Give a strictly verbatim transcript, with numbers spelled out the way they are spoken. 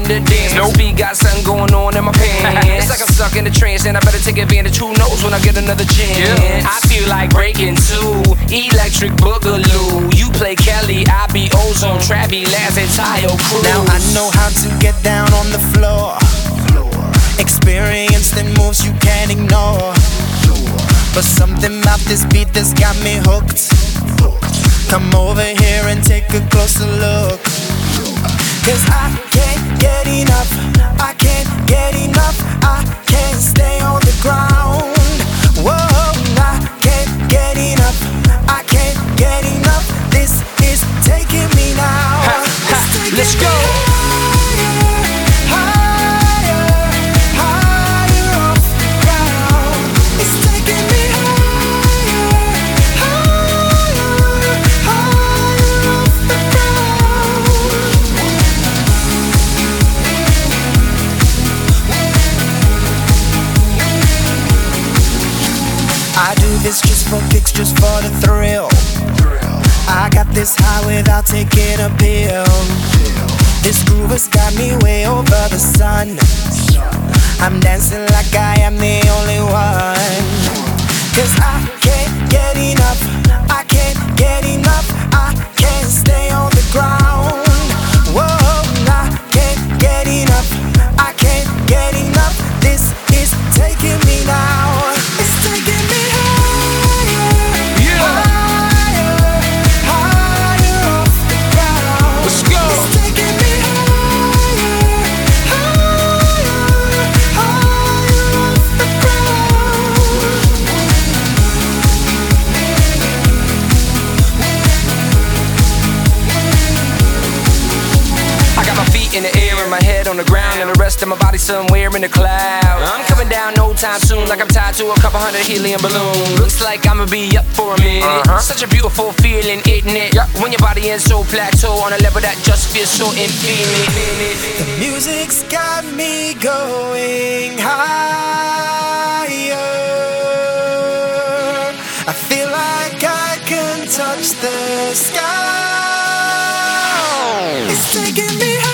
the dance. No beat, got something going on in my pants. It's like I'm stuck in a trance, and I better take advantage. Who knows when I get another chance? Yeah. I feel like breaking two, electric boogaloo. You play Kelly, I be Ozone, Travi, Laz, and Tayo Cruz. Now I know how to get down on the floor. Experience the moves you can't ignore. But something about this beat that's got me hooked. Come over here and take a closer look. Cause I can't get enough, I can't get enough, I can't stay on the ground. Whoa, I can't get enough, I can't get enough. This is taking me now. Ha, ha, taking let's me go. I do this just for kicks, just for the thrill. I got this high without taking a pill. This groove has got me way over the sun. I'm dancing like I am the only one. Cause I can't get enough, I can't get enough, I can't stay on the ground. Whoa, I can't get enough, I can't get enough. This is taking me now. It's taking me in the air and my head on the ground, and the rest of my body somewhere in the clouds. I'm coming down no time soon, like I'm tied to a couple hundred helium balloons. Looks like I'ma be up for a minute. Uh-huh. Such a beautiful feeling, isn't it? Yeah. When your body is so plateau on a level that just feels so infinite. The music's got me going higher. I feel like I can touch the sky. It's taking me higher.